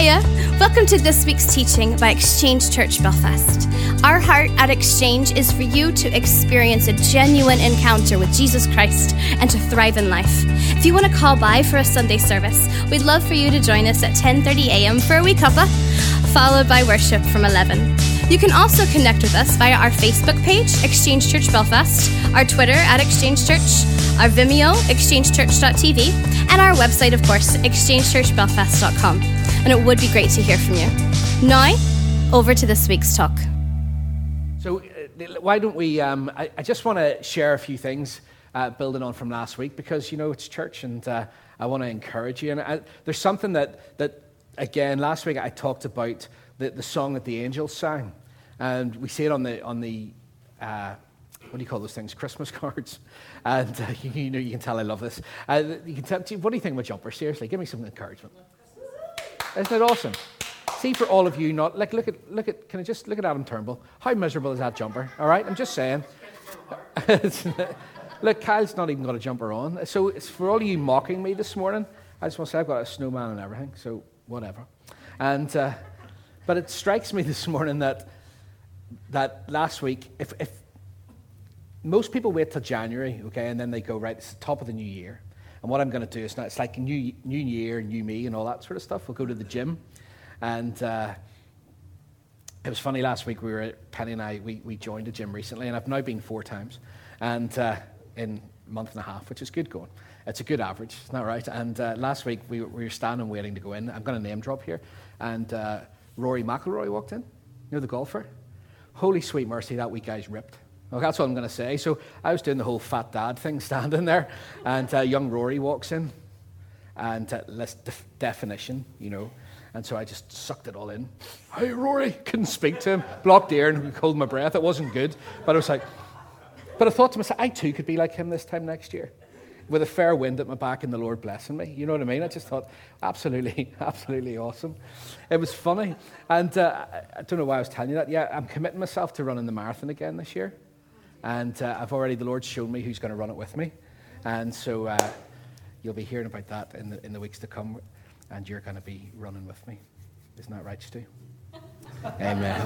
Hiya! Welcome to this week's teaching by Exchange Church Belfast. Our heart at Exchange is for you to experience a genuine encounter with Jesus Christ and to thrive in life. If you want to call by for a Sunday service, we'd love for you to join us at 10:30 a.m. for a wee cuppa, followed by worship from 11. You can also connect with us via our Facebook page, Exchange Church Belfast, our Twitter at Exchange Church, our Vimeo, exchangechurch.tv, and our website, of course, exchangechurchbelfast.com. And it would be great to hear from you. Now, over to this week's talk. So why don't we, I just want to share a few things building on from last week because, you know, it's church and I want to encourage you. And there's something that again, last week I talked about the song that the angels sang. And we see it on the what do you call those things? Christmas cards. And you know, you can tell I love this. You can tell, what do you think of my jumper? Seriously, give me some encouragement. Isn't it awesome? See, for all of you, not like look at. Can I just look at Adam Turnbull? How miserable is that jumper? All right, I'm just saying. Look, Kyle's not even got a jumper on. So it's for all of you mocking me this morning. I just want to say I've got a snowman and everything. So whatever. And but it strikes me this morning that last week, if most people wait till January, okay, and then they go, right, it's the top of the new year. And what I'm going to do is now, it's like new year, new me, and all that sort of stuff. We'll go to the gym. And it was funny, last week Penny and I, we joined a gym recently, and I've now been 4 times, and in a month and a half, which is good going. It's a good average, isn't that right? And last week we were standing waiting to go in. I'm going to name drop here. And Rory McIlroy walked in, you know, the golfer. Holy sweet mercy, that wee guy's ripped. Well, that's what I'm going to say. So I was doing the whole fat dad thing, standing there, and young Rory walks in, and less definition, you know. And so I just sucked it all in. Hey, Rory, couldn't speak to him. Blocked ear and holding my breath. It wasn't good. But I was like, but I thought to myself, I too could be like him this time next year, with a fair wind at my back and the Lord blessing me. You know what I mean? I just thought, absolutely, absolutely awesome. It was funny. And I don't know why I was telling you that. Yeah, I'm committing myself to running the marathon again this year. And the Lord's shown me who's going to run it with me. And so you'll be hearing about that in the weeks to come. And you're going to be running with me. Isn't that right, Stu? Amen.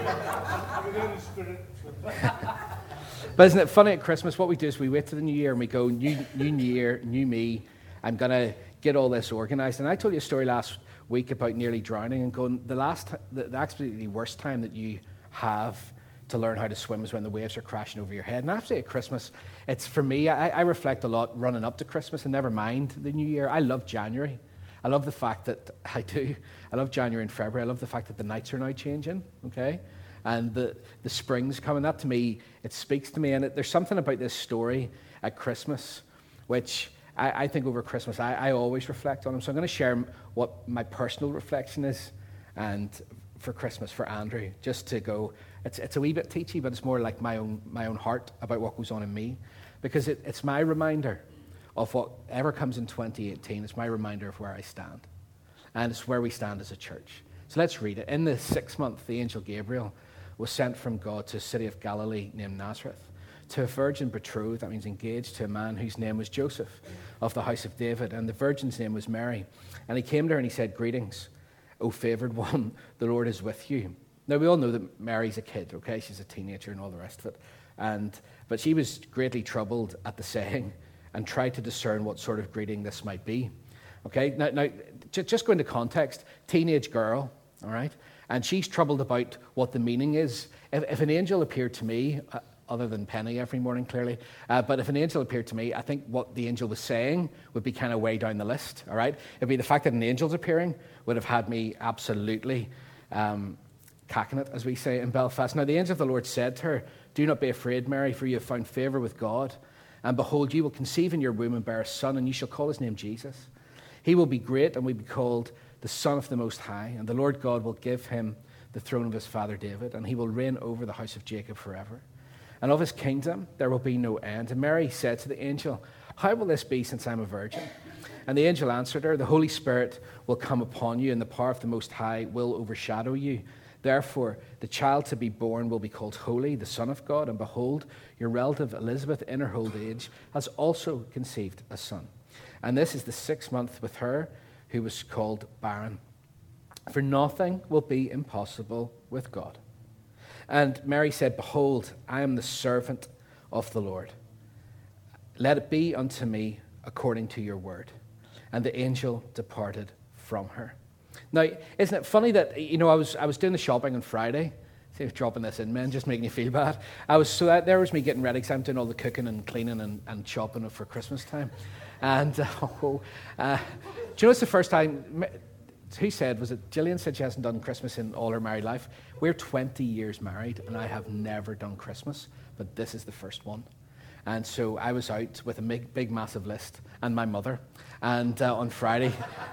But isn't it funny at Christmas, what we do is we wait till the new year and we go, new year, new me. I'm going to get all this organized. And I told you a story last week about nearly drowning and going, the absolutely worst time that you have to learn how to swim is when the waves are crashing over your head. And actually at Christmas, it's for me, I reflect a lot running up to Christmas and never mind the new year. I love January. I love the fact that I love January and February. I love the fact that the nights are now changing, okay? And the spring's coming. That to me, it speaks to me. And there's something about this story at Christmas, which I think over Christmas, I always reflect on them. So I'm going to share what my personal reflection is and for Christmas for Andrew, just to go, it's a wee bit teachy, but it's more like my own heart about what goes on in me. Because it's my reminder of whatever comes in 2018, it's my reminder of where I stand. And it's where we stand as a church. So let's read it. In the 6th month, the angel Gabriel was sent from God to a city of Galilee named Nazareth, to a virgin betrothed, that means engaged, to a man whose name was Joseph, of the house of David, and the virgin's name was Mary. And he came to her and he said, "Greetings, O favored one, the Lord is with you." Now, we all know that Mary's a kid, okay? She's a teenager and all the rest of it. But she was greatly troubled at the saying, and try to discern what sort of greeting this might be. Okay, now just go into context, teenage girl, all right? And she's troubled about what the meaning is. If an angel appeared to me, other than Penny every morning, clearly, but if an angel appeared to me, I think what the angel was saying would be kind of way down the list, all right? It'd be the fact that an angel's appearing would have had me absolutely cacking it, as we say in Belfast. Now, the angel of the Lord said to her, "Do not be afraid, Mary, for you have found favor with God. And behold, you will conceive in your womb and bear a son, and you shall call his name Jesus. He will be great and will be called the Son of the Most High. And the Lord God will give him the throne of his father David, and he will reign over the house of Jacob forever. And of his kingdom there will be no end." And Mary said to the angel, "How will this be, since I'm a virgin?" And the angel answered her, "The Holy Spirit will come upon you, and the power of the Most High will overshadow you. Therefore, the child to be born will be called Holy, the Son of God. And behold, your relative Elizabeth, in her old age, has also conceived a son. And this is the 6th month with her who was called barren. for nothing will be impossible with God. And Mary said, behold, I am the servant of the Lord. Let it be unto me according to your word. And the angel departed from her. Now, isn't it funny that, I was doing the shopping on Friday. See if dropping this in, man, just making you feel bad. There was me getting ready, because I'm doing all the cooking and cleaning and shopping for Christmas time. And, do you know it's the first time, who said, was it Gillian said she hasn't done Christmas in all her married life? We're 20 years married, and I have never done Christmas, but this is the first one. And so I was out with a big, massive list, and my mother, and on Friday.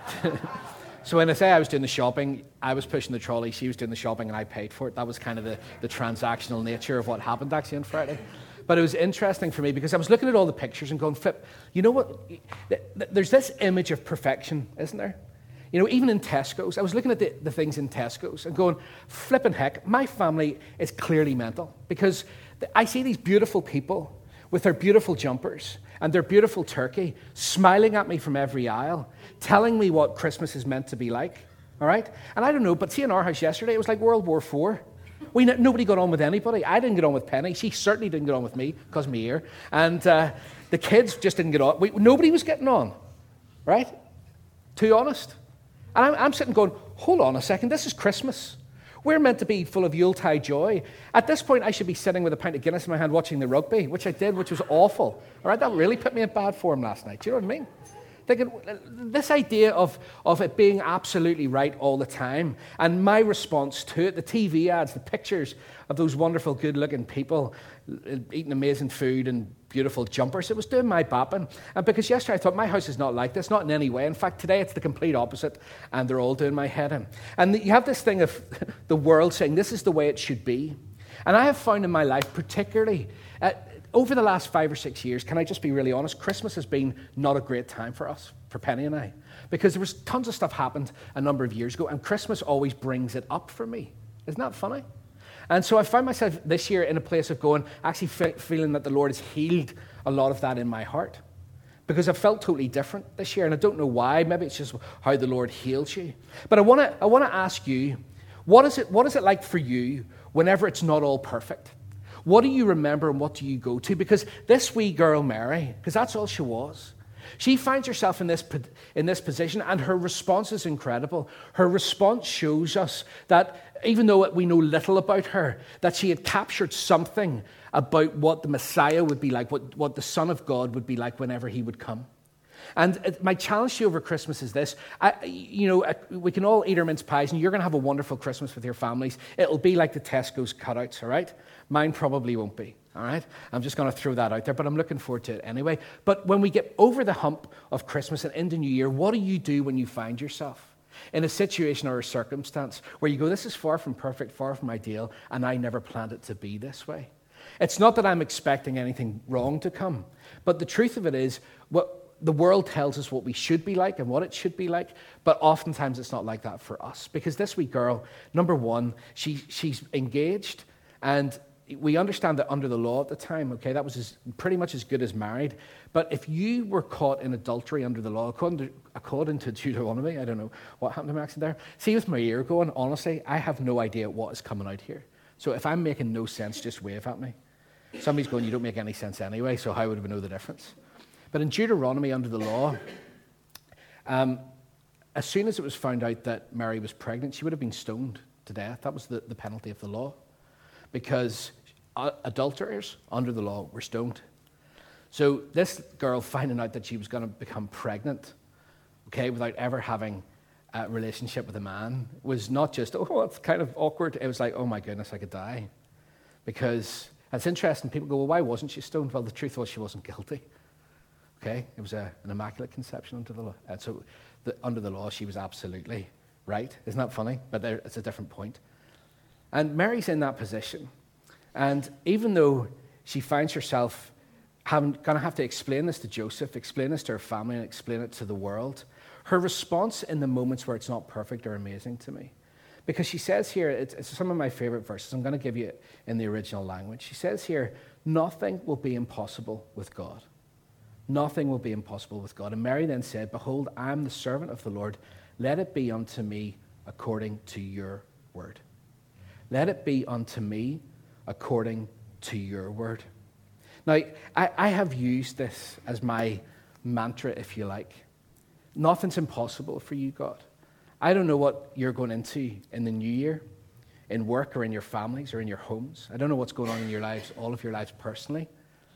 So when I say I was doing the shopping, I was pushing the trolley, she was doing the shopping, and I paid for it. That was kind of the transactional nature of what happened actually on Friday. But it was interesting for me because I was looking at all the pictures and going, flip, you know what? There's this image of perfection, isn't there? Even in Tesco's, I was looking at the things in Tesco's and going, flipping heck, my family is clearly mental, because I see these beautiful people with their beautiful jumpers and their beautiful turkey smiling at me from every aisle, telling me what Christmas is meant to be like, all right? And I don't know, but see, in our house yesterday, it was like World War IV. Nobody got on with anybody. I didn't get on with Penny. She certainly didn't get on with me because of my ear. And the kids just didn't get on. Nobody was getting on, right? To be honest. And I'm sitting going, hold on a second, this is Christmas. We're meant to be full of Yuletide joy. At this point, I should be sitting with a pint of Guinness in my hand watching the rugby, which I did, which was awful. All right, that really put me in bad form last night. Do you know what I mean? Thinking, this idea of it being absolutely right all the time, and my response to it, the TV ads, the pictures of those wonderful, good-looking people eating amazing food and beautiful jumpers, it was doing my bapping. And because yesterday I thought, my house is not like this, not in any way. In fact, today it's the complete opposite, and they're all doing my head in. And you have this thing of the world saying, this is the way it should be. And I have found in my life, particularly over the last 5 or 6 years, can I just be really honest, Christmas has been not a great time for us, for Penny and I, because there was tons of stuff happened a number of years ago, and Christmas always brings it up for me. Isn't that funny? And so I found myself this year in a place of going, actually feeling that the Lord has healed a lot of that in my heart, because I felt totally different this year, and I don't know why. Maybe it's just how the Lord heals you. But I want to ask you, what is it like for you whenever it's not all perfect? What do you remember and what do you go to? Because this wee girl, Mary, because that's all she was, she finds herself in this position, and her response is incredible. Her response shows us that even though we know little about her, that she had captured something about what the Messiah would be like, what the Son of God would be like whenever he would come. And my challenge to you over Christmas is this. We can all eat our mince pies, and you're going to have a wonderful Christmas with your families. It'll be like the Tesco's cutouts, all right? Mine probably won't be, all right? I'm just going to throw that out there, but I'm looking forward to it anyway. But when we get over the hump of Christmas and into New Year, what do you do when you find yourself in a situation or a circumstance where you go, this is far from perfect, far from ideal, and I never planned it to be this way? It's not that I'm expecting anything wrong to come, but the truth of it is, the world tells us what we should be like and what it should be like, but oftentimes it's not like that for us. Because this wee girl, number one, she's engaged, and we understand that under the law at the time, okay, that was pretty much as good as married. But if you were caught in adultery under the law, according to Deuteronomy, I don't know what happened to my accent there. See, with my ear going, honestly, I have no idea what is coming out here. So if I'm making no sense, just wave at me. Somebody's going, you don't make any sense anyway, so how would we know the difference? But in Deuteronomy, under the law, as soon as it was found out that Mary was pregnant, she would have been stoned to death. That was the penalty of the law. Because adulterers, under the law, were stoned. So this girl finding out that she was going to become pregnant, okay, without ever having a relationship with a man, was not just, oh, it's kind of awkward. It was like, oh my goodness, I could die. Because it's interesting, people go, well, why wasn't she stoned? Well, the truth was she wasn't guilty. Okay, it was an immaculate conception under the law. And so under the law, she was absolutely right. Isn't that funny? But it's a different point. And Mary's in that position. And even though she finds herself going to have to explain this to Joseph, explain this to her family, and explain it to the world, her response in the moments where it's not perfect are amazing to me. Because she says here, it's some of my favorite verses. I'm going to give you it in the original language. She says here, nothing will be impossible with God. Nothing will be impossible with God. And Mary then said, behold, I am the servant of the Lord. Let it be unto me according to your word. Let it be unto me according to your word. Now, I have used this as my mantra, if you like. Nothing's impossible for you, God. I don't know what you're going into in the new year, in work or in your families or in your homes. I don't know what's going on in your lives, all of your lives personally.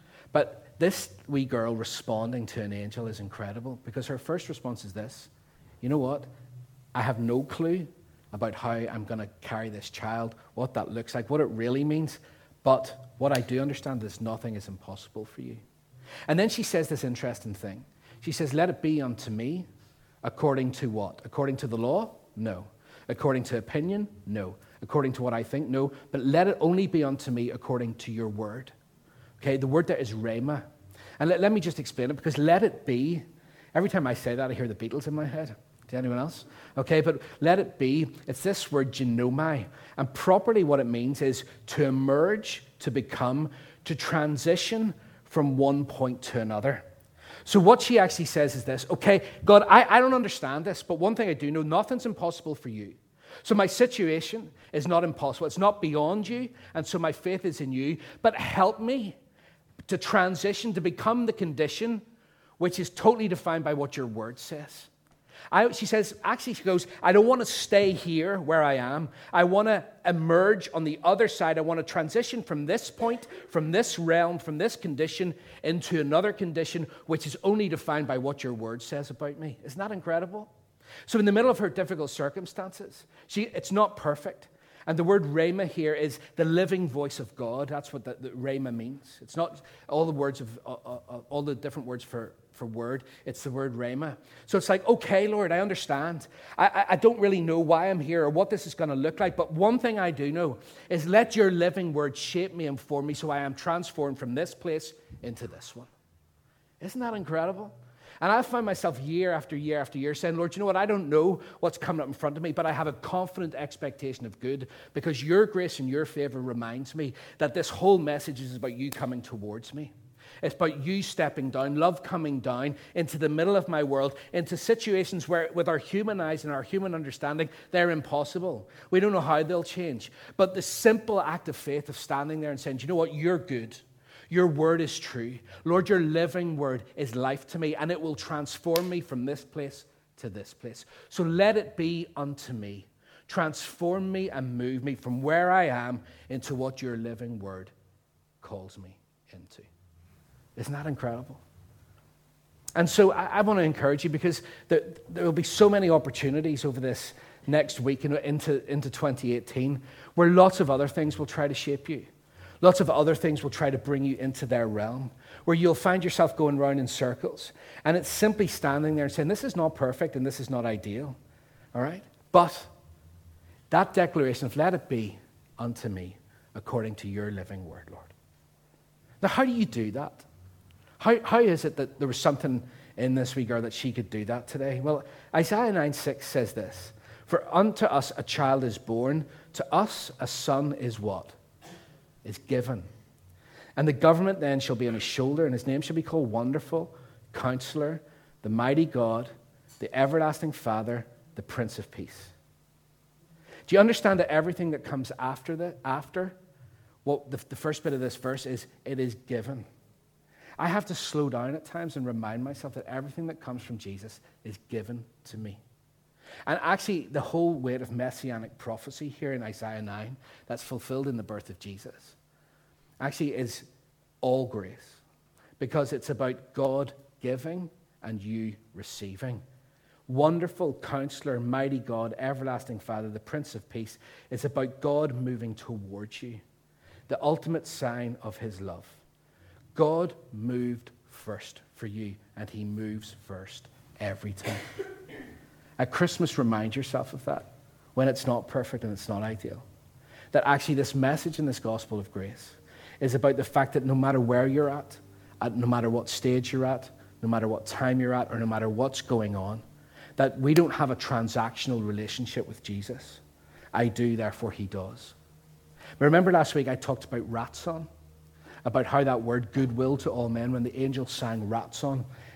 But this wee girl responding to an angel is incredible, because her first response is this: you know what? I have no clue about how I'm going to carry this child, what that looks like, what it really means. But what I do understand is nothing is impossible for you. And then she says this interesting thing. She says, let it be unto me according to what? According to the law? No. According to opinion? No. According to what I think? No. But let it only be unto me according to your word. Okay, the word there is rhema. And let me just explain it, because let it be, every time I say that, I hear the Beatles in my head. To anyone else? Okay, but let it be, it's this word genomai. And properly what it means is to emerge, to become, to transition from one point to another. So what she actually says is this: okay, God, I don't understand this, but one thing I do know, nothing's impossible for you. So my situation is not impossible. It's not beyond you, and so my faith is in you. But help me to transition, to become the condition which is totally defined by what your word says. She goes, I don't want to stay here where I am. I want to emerge on the other side. I want to transition from this point, from this realm, from this condition into another condition, which is only defined by what your word says about me. Isn't that incredible? So in the middle of her difficult circumstances, it's not perfect. And the word rhema here is the living voice of God. That's what the rhema means. It's not all the words of all the different words for word. It's the word rhema. So it's like, okay, Lord, I understand. I don't really know why I'm here or what this is going to look like. But one thing I do know is let your living word shape me and form me so I am transformed from this place into this one. Isn't that incredible? And I find myself year after year after year saying, Lord, you know what? I don't know what's coming up in front of me, but I have a confident expectation of good, because your grace and your favor reminds me that this whole message is about you coming towards me. It's about you stepping down, love coming down into the middle of my world, into situations where with our human eyes and our human understanding, they're impossible. We don't know how they'll change. But the simple act of faith of standing there and saying, you know what? You're good. Your word is true. Lord, your living word is life to me, and it will transform me from this place to this place. So let it be unto me. Transform me and move me from where I am into what your living word calls me into. Isn't that incredible? And so I want to encourage you, because there will be so many opportunities over this next week and into 2018 where lots of other things will try to shape you. Lots of other things will try to bring you into their realm, where you'll find yourself going round in circles. And it's simply standing there and saying, this is not perfect and this is not ideal. All right? But that declaration of let it be unto me according to your living word, Lord. Now, how do you do that? How is it that there was something in this wee girl that she could do that today? Well, Isaiah 9:6 says this: for unto us a child is born, to us a son is what? Is given. And the government then shall be on his shoulder, and his name shall be called Wonderful, Counselor, the Mighty God, the Everlasting Father, the Prince of Peace. Do you understand that everything that comes after the first bit of this verse is, it is given? I have to slow down at times and remind myself that everything that comes from Jesus is given to me. And actually, the whole weight of messianic prophecy here in Isaiah 9, that's fulfilled in the birth of Jesus, actually is all grace, because it's about God giving and you receiving. Wonderful Counselor, Mighty God, Everlasting Father, the Prince of Peace. It's about God moving towards you, the ultimate sign of his love. God moved first for you, and he moves first every time. At Christmas, remind yourself of that when it's not perfect and it's not ideal. That actually this message in this gospel of grace is about the fact that no matter where you're at no matter what stage you're at, no matter what time you're at, or no matter what's going on, that we don't have a transactional relationship with Jesus. I do, therefore he does. Remember last week I talked about ratzon, about how that word goodwill to all men, when the angel sang ratzon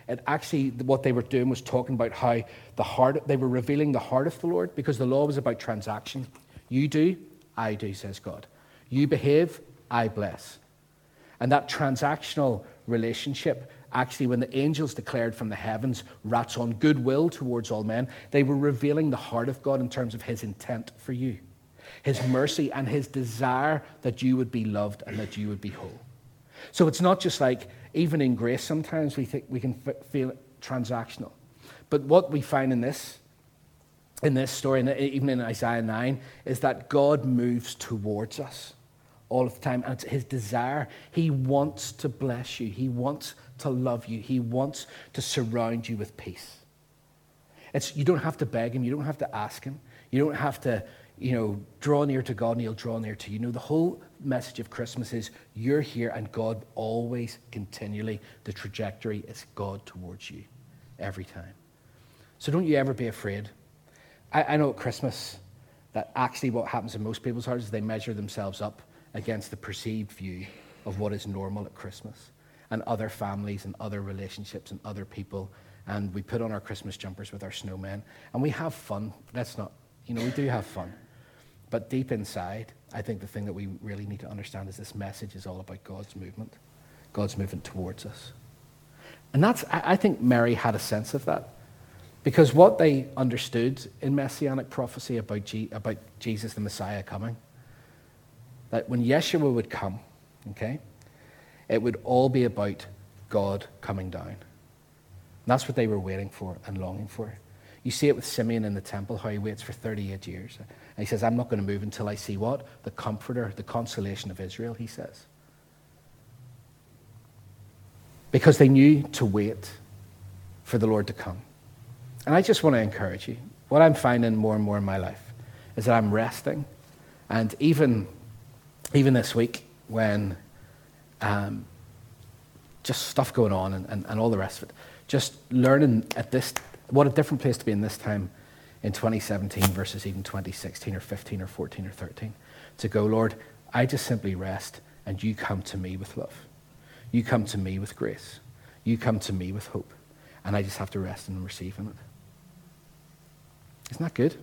It actually, what they were doing was talking about how they were revealing the heart of the Lord, because the law was about transaction. You do, I do, says God. You behave, I bless. And that transactional relationship, actually, when the angels declared from the heavens, rats on goodwill towards all men, they were revealing the heart of God in terms of his intent for you, his mercy and his desire that you would be loved and that you would be whole. So it's not just like, even in grace, sometimes we think we can feel it transactional. But what we find in this story, and even in Isaiah 9, is that God moves towards us all of the time. And it's his desire. He wants to bless you. He wants to love you. He wants to surround you with peace. You don't have to beg him. You don't have to ask him. You don't have to, draw near to God and he'll draw near to you. The whole message of Christmas is you're here and God always, continually, the trajectory is God towards you every time. So don't you ever be afraid. I know at Christmas that actually what happens in most people's hearts is they measure themselves up against the perceived view of what is normal at Christmas and other families and other relationships and other people. And we put on our Christmas jumpers with our snowmen and we have fun. We do have fun. But deep inside, I think the thing that we really need to understand is this message is all about God's movement towards us. And I think Mary had a sense of that. Because what they understood in Messianic prophecy about Jesus the Messiah coming, that when Yeshua would come, okay, it would all be about God coming down. And that's what they were waiting for and longing for. You see it with Simeon in the temple, how he waits for 38 years. And he says, I'm not going to move until I see what? The Comforter, the consolation of Israel, he says. Because they knew to wait for the Lord to come. And I just want to encourage you. What I'm finding more and more in my life is that I'm resting. And even this week, when just stuff going on and all the rest of it, just learning what a different place to be in this time in 2017 versus even 2016 or 15 or 14 or 13. To go, Lord, I just simply rest and you come to me with love. You come to me with grace. You come to me with hope. And I just have to rest and receive in it. Isn't that good?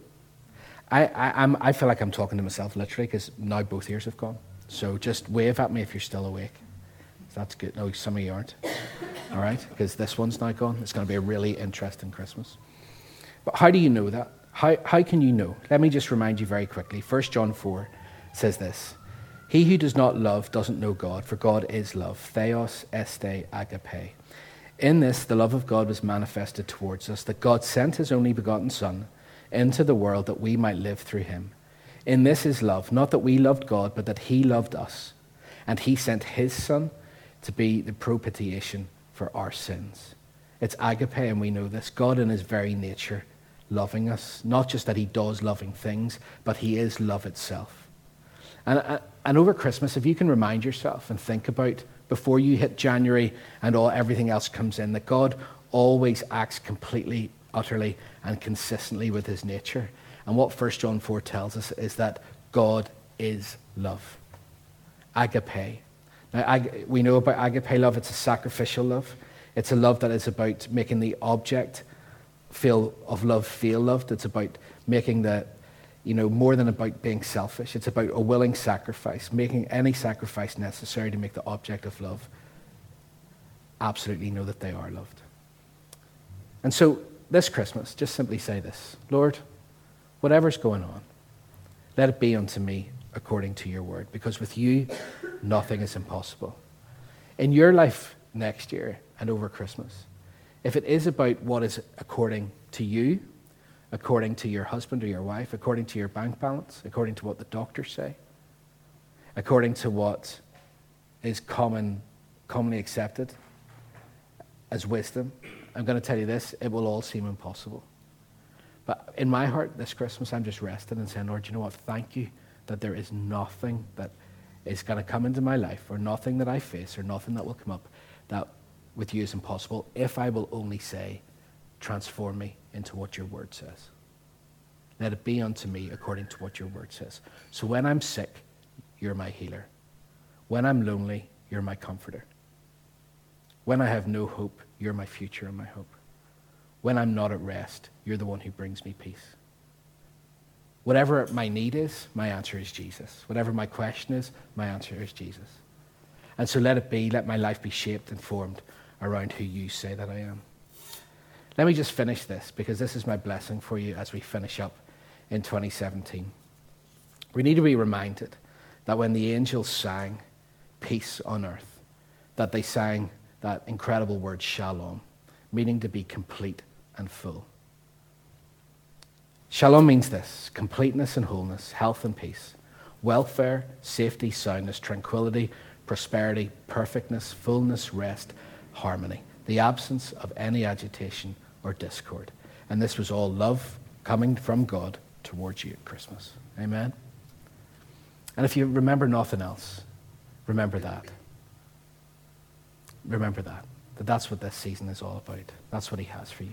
I feel like I'm talking to myself literally because now both ears have gone. So just wave at me if you're still awake. That's good. No, some of you aren't. All right? Because this one's now gone. It's going to be a really interesting Christmas. But how do you know that? How can you know? Let me just remind you very quickly. 1 John 4 says this. He who does not love doesn't know God, for God is love. Theos este agape. In this, the love of God was manifested towards us, that God sent his only begotten Son into the world that we might live through him. In this is love, not that we loved God, but that he loved us. And he sent his Son to be the propitiation for our sins. It's agape, and we know this. God in his very nature loving us. Not just that he does loving things, but he is love itself. And over Christmas, if you can remind yourself and think about, before you hit January and everything else comes in, that God always acts completely, utterly, and consistently with his nature. And what 1 John 4 tells us is that God is love. Agape. Now, we know about agape love. It's a sacrificial love. It's a love that is about making the object of love feel loved. It's about making more than about being selfish. It's about a willing sacrifice, making any sacrifice necessary to make the object of love absolutely know that they are loved. And so this Christmas, just simply say this: Lord, whatever's going on, let it be unto me according to your word, because with you, nothing is impossible. In your life next year and over Christmas, if it is about what is according to you, according to your husband or your wife, according to your bank balance, according to what the doctors say, according to what is commonly accepted as wisdom, I'm going to tell you this, it will all seem impossible. But in my heart this Christmas, I'm just resting and saying, Lord, you know what? Thank you that there is nothing that is going to come into my life, or nothing that I face, or nothing that will come up that with you is impossible, if I will only say, transform me into what your word says. Let it be unto me according to what your word says. So when I'm sick, you're my healer. When I'm lonely, you're my comforter. When I have no hope, you're my future and my hope. When I'm not at rest, you're the one who brings me peace. Whatever my need is, my answer is Jesus. Whatever my question is, my answer is Jesus. And so let it be, let my life be shaped and formed around who you say that I am. Let me just finish this, because this is my blessing for you as we finish up in 2017. We need to be reminded that when the angels sang peace on earth, that they sang that incredible word shalom, meaning to be complete and full. Shalom means this: completeness and wholeness, health and peace, welfare, safety, soundness, tranquility, prosperity, perfectness, fullness, rest, harmony, the absence of any agitation or discord. And this was all love coming from God towards you at Christmas. Amen? And if you remember nothing else, remember that. Remember that that's what this season is all about. That's what he has for you.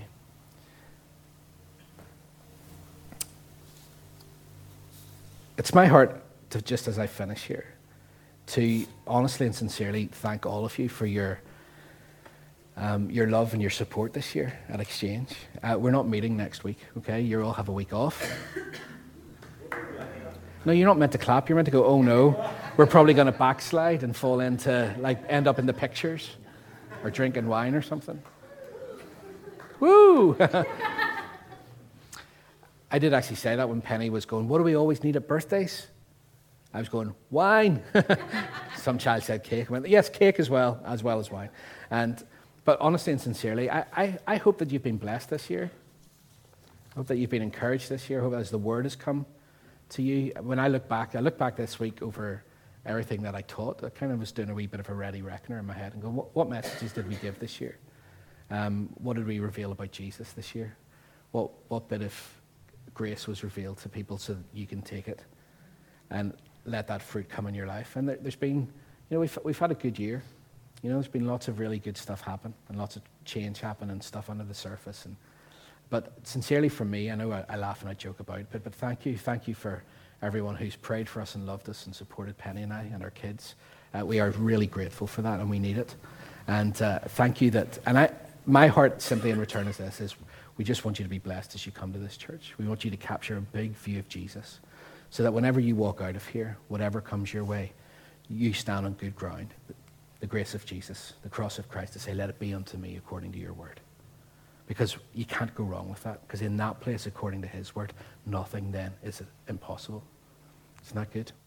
It's my heart to, just as I finish here, to honestly and sincerely thank all of you for your love and your support this year at Exchange. We're not meeting next week, okay? You all have a week off. No, you're not meant to clap. You're meant to go, oh no, we're probably going to backslide and fall into, end up in the pictures or drinking wine or something. Woo! I did actually say that when Penny was going, what do we always need at birthdays? I was going, wine. Some child said cake. I went, yes, cake as well as wine. But honestly and sincerely, I hope that you've been blessed this year. I hope that you've been encouraged this year. I hope as the word has come to you. When I look back this week over everything that I taught. I kind of was doing a wee bit of a ready reckoner in my head and going, what messages did we give this year? What did we reveal about Jesus this year? What bit of grace was revealed to people so that you can take it and let that fruit come in your life? And there's been, we've had a good year. There's been lots of really good stuff happen and lots of change happen and stuff under the surface. But sincerely from me, I know I laugh and I joke about it, but thank you for everyone who's prayed for us and loved us and supported Penny and I and our kids. We are really grateful for that, and we need it. And thank you my heart simply in return is this, is we just want you to be blessed as you come to this church. We want you to capture a big view of Jesus so that whenever you walk out of here, whatever comes your way, you stand on good ground. The grace of Jesus, the cross of Christ, to say, let it be unto me according to your word. Because you can't go wrong with that. Because in that place, according to his word, nothing then is impossible. Isn't that good?